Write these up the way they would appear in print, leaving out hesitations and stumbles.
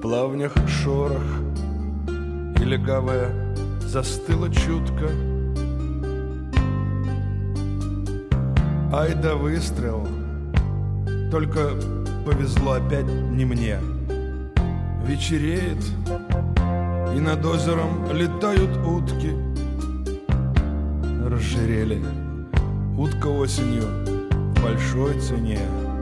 плавнях шорох, и легавая застыла чутко. Ай да выстрел, только повезло опять не мне. Вечереет, и над озером летают утки. Разжирели, утка осенью в большой цене.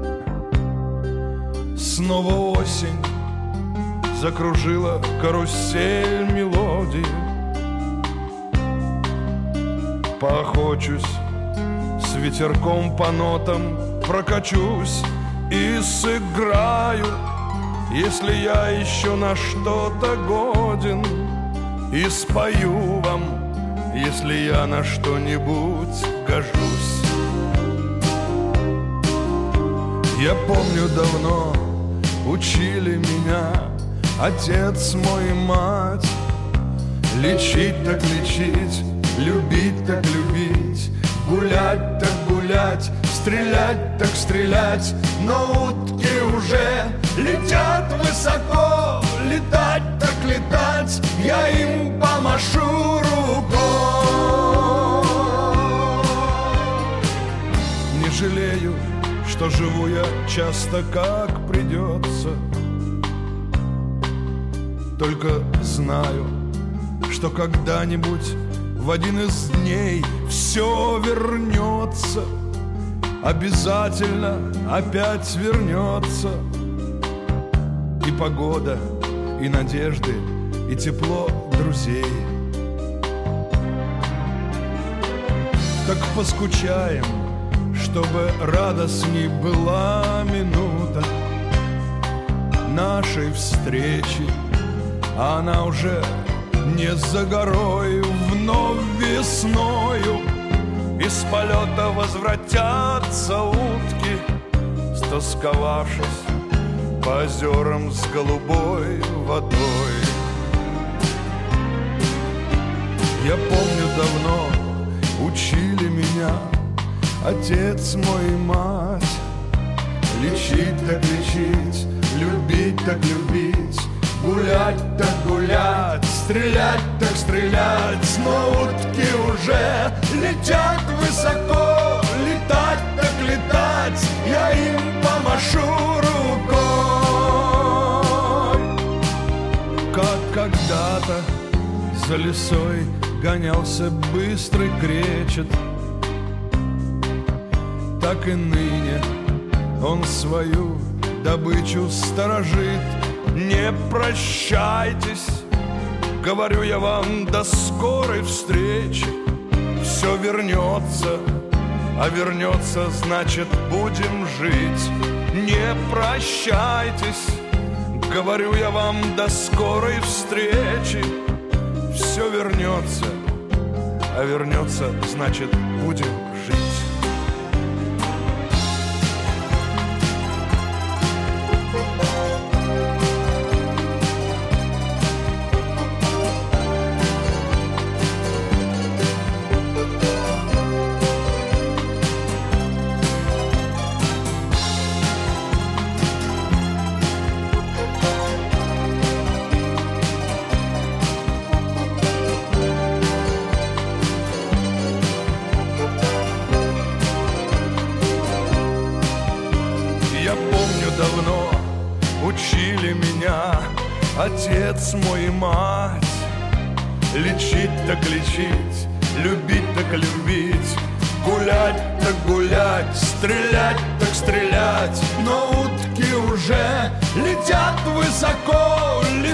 Снова осень закружила карусель мелодии. Поохочусь, с ветерком по нотам прокачусь и сыграю, если я еще на что-то годен, и спою вам, если я на что-нибудь гожусь. Я помню, давно учили меня отец мой и мать. Лечить так лечить, любить так любить, гулять так гулять, стрелять так стрелять. Но утки уже летят высоко, летать так летать, я им помашу рукой. Не жалею, что живу я часто как придется, только знаю, что когда-нибудь в один из дней все вернется, обязательно опять вернется. И погода, и надежды, и тепло друзей. Так поскучаем, чтобы радостней была минута нашей встречи, а она уже не за горою. Вновь весною из полета возвратятся утки, стосковавшись по озерам с голубой водой. Я помню, давно учили меня отец мой и мать. Лечить так лечить, любить так любить, гулять так гулять, стрелять так стрелять. Но утки уже летят высоко, летать так летать, я им помашу рукой. Как когда-то за лесой гонялся быстрый кречет, так и ныне он свою добычу сторожит. Не прощайтесь, говорю я вам, до скорой встречи. Все вернется, а вернется, значит, будем жить. Не прощайтесь, говорю я вам, до скорой встречи. Все вернется, а вернется, значит, будем жить. Отец мой и мать. Лечить так лечить, любить так любить, гулять так гулять, стрелять так стрелять. Но утки уже летят высоко,